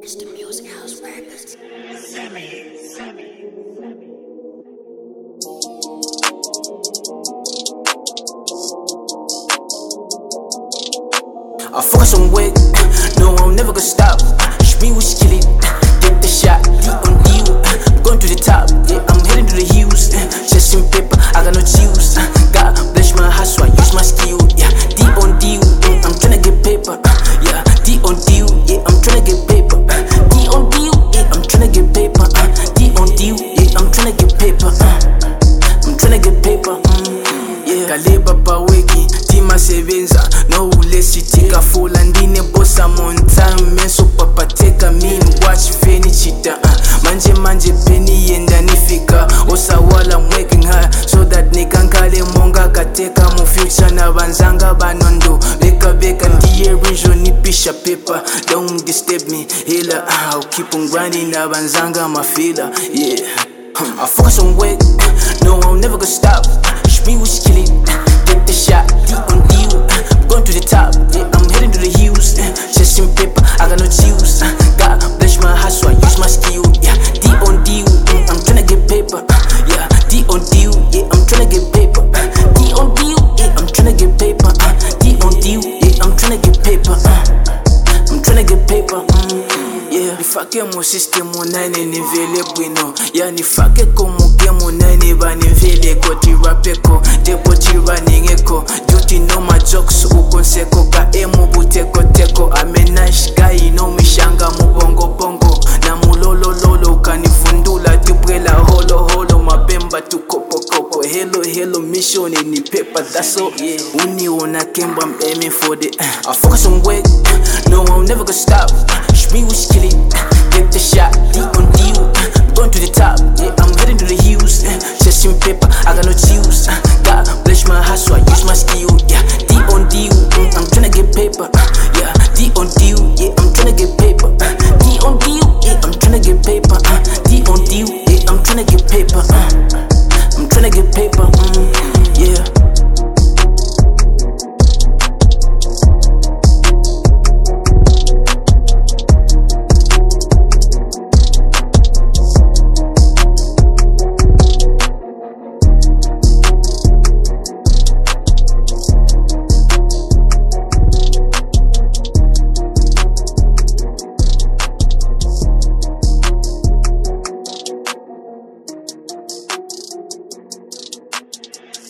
It's the Music House Records. I focus on work, no, I'm never gonna stop. Spring with kill it, get the shot, D on deal. I'm going to the top, yeah, I'm heading to the hills. Chasing paper, I got no chills. God bless my heart, so I use my skill. Yeah, D on deal, I'm tryna get paper. Yeah, D on deal, yeah, I'm tryna get paper. D on deal, yeah, I'm tryna get paper. D on deal, yeah, I'm tryna get paper. I'm tryna get paper. Yeah, kaleba pa weki, tima sevenza. No ulesitika fula ndine bossa on time. Menso papa teka mini watch feni chita. Manje peni yenda nifika. Osa wala I'm working hard so that nikankale monga kateka mu future na banzanga banondo. Beka ndiye rinjo nipisha paper. Don't disturb me, healer. I'll keep on grinding na banzanga mafila. Yeah, I focus on work, no, I'm never gonna stop. Spring with kill it, get the shot, D on deal. I'm going to the top, yeah, I'm heading to the hills. Chasing paper, I got no chills. God bless my heart, so I use my skill. Yeah, D on deal, I'm tryna get paper. Yeah, D on deal, yeah, I'm tryna get paper. D on deal, yeah, I'm tryna get paper. D on deal, yeah, I'm tryna get paper. I'm tryna get paper. Yeah, nifake mo system nine nivele bwino. Yeah, nifake ko mo game nine ba nivele ko tirapeko. Depo tiraningeko. Duty no my jokes ukonseko ka emo buteko teko. I'm a nice guy, you know me shanga mu bongo. Na mu lolo kanifundula tibrela holo mabemba tu kopo. Hello mission in the paper, that's all. Yeah, uniona kemba, I'm aiming for the I focus on work, no, I'm never gonna stop. Spring with kill it, get the shot, D on deal. I'm going to the top, yeah, I'm heading to the hills. Chasing paper, I got no chills. God bless my heart, so I use my skill. Yeah, D on deal, I'm tryna get paper. Yeah, D on deal, yeah, I'm tryna get paper. D on deal, yeah, I'm tryna get paper. D on deal, yeah, I'm tryna get paper. I'm tryna get paper, yeah.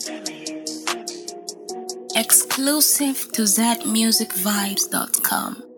Exclusive to ZMusicVibes.com.